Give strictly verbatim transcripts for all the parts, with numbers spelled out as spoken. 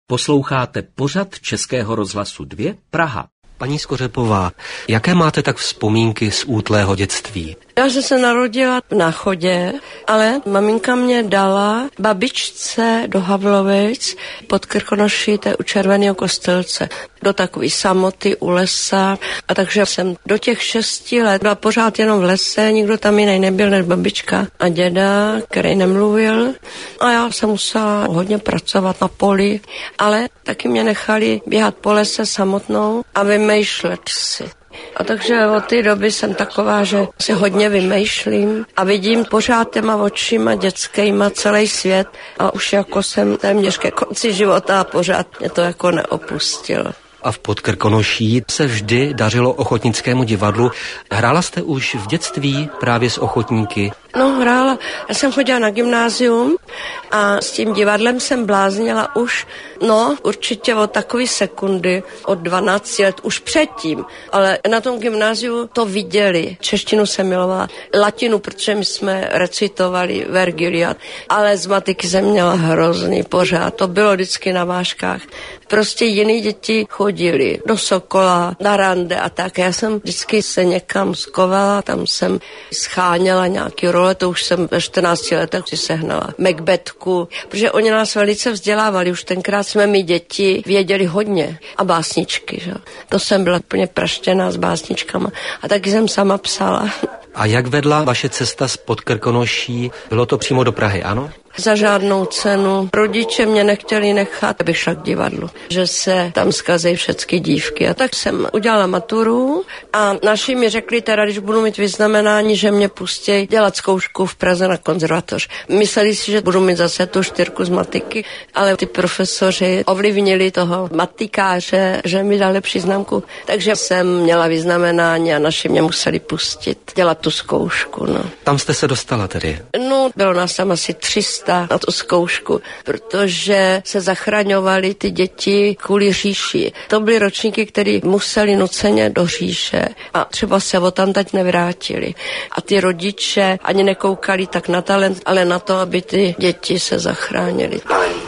Posloucháte pořad Českého rozhlasu dva Praha. Paní Skořepová, jaké máte tak vzpomínky z útlého dětství? Já jsem se narodila v Náchodě, ale maminka mě dala babičce do Havlovic pod Krkonoší, to je u Červeného Kostelce, do takové samoty u lesa. A takže jsem do těch šesti let byla pořád jenom v lese, nikdo tam jiný nebyl než babička a děda, který nemluvil. A já jsem musela hodně pracovat na poli, ale taky mě nechali běhat po lese samotnou a vymýšlet si. A takže od té doby jsem taková, že si hodně vymýšlím a vidím pořád těma očima dětskýma celý svět a už jako jsem téměř ke konci života a pořád mě to jako neopustilo. A v Podkrkonoší se vždy dařilo ochotnickému divadlu. Hrála jste už v dětství právě s ochotníky? No, hrála. Já jsem chodila na gymnázium a s tím divadlem jsem bláznila už, no, určitě od takové sekundy, od dvanácti let, už předtím. Ale na tom gymnáziu to viděli. Češtinu jsem milovala, latinu, protože my jsme recitovali Vergilia, ale z matiky jsem měla hrozný pořád. To bylo vždycky na vážkách. Prostě jiný děti chodili do Sokola, na rande a tak. Já jsem vždycky se někam skovala, tam jsem scháněla nějaký role, to už jsem ve čtrnácti letech si sehnala Macbethku, protože oni nás velice vzdělávali, už tenkrát jsme my děti věděli hodně a básničky, že? To jsem byla úplně praštěná s básničkama a taky jsem sama psala. A jak vedla vaše cesta z Podkrkonoší? Bylo to přímo do Prahy, ano? Za žádnou cenu. Rodiče mě nechtěli nechat, abych šla k divadlu, že se tam zkazejí všechny dívky. A tak jsem udělala maturu a naši mi řekli teda, když budu mít vyznamenání, že mě pustí dělat zkoušku v Praze na konzervatoř. Mysleli si, že budu mít zase tu čtyřku z matiky, ale ty profesoři ovlivnili toho matikáře, že mi dal lepší známku. Takže jsem měla vyznamenání a naši mě museli pustit dělat tu zkoušku. No. Tam jste se dostala tedy? No, bylo nás tam asi tři sta na tu zkoušku, protože se zachraňovaly ty děti kvůli říši. To byly ročníky, které museli nuceně do říše a třeba se odtamtať nevrátili. A ty rodiče ani nekoukali tak na talent, ale na to, aby ty děti se zachránily.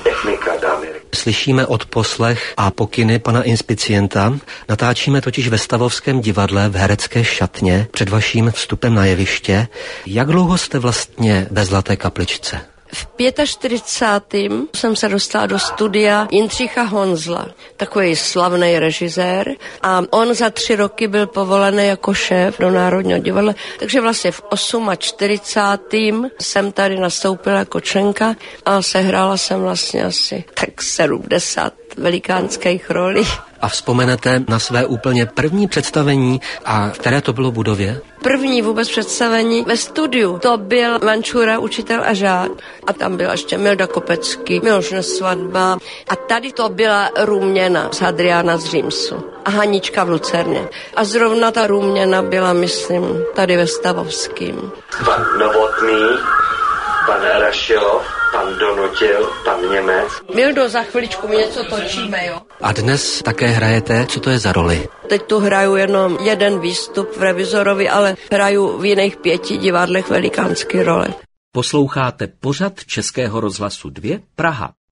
Slyšíme odposlech a pokyny pana inspicienta. Natáčíme totiž ve Stavovském divadle v herecké šatně před vaším vstupem na jeviště. Jak dlouho jste vlastně ve Zlaté kapličce? V čtyřicátém pátém jsem se dostala do studia Jindřicha Honzla, takový slavný režisér, a on za tři roky byl povolený jako šéf do Národního divadla, takže vlastně v čtyřicátém osmém jsem tady nastoupila jako členka a sehrála jsem vlastně asi tak sedmdesát velikánských rolí. A vzpomenete na své úplně první představení a v které to bylo budově? První vůbec představení ve studiu. To byl Vančura, učitel a žák. A tam byla ještě Milda Kopecký, Miloš Nesvadba. A tady to byla Růměna z Hadriána z Římsu. A Hanička v Lucerně. A zrovna ta Růměna byla, myslím, tady ve Stavovském. Pan Novotný, pan Rašilov, pan Donutil, pan Němec. Mildo, za chviličku my něco točíme, jo? A dnes také hrajete, co to je za roli? Teď tu hraju jenom jeden výstup v Revizorovi, ale hraju v jiných pěti divadlech velikánské role. Posloucháte pořad Českého rozhlasu dva Praha.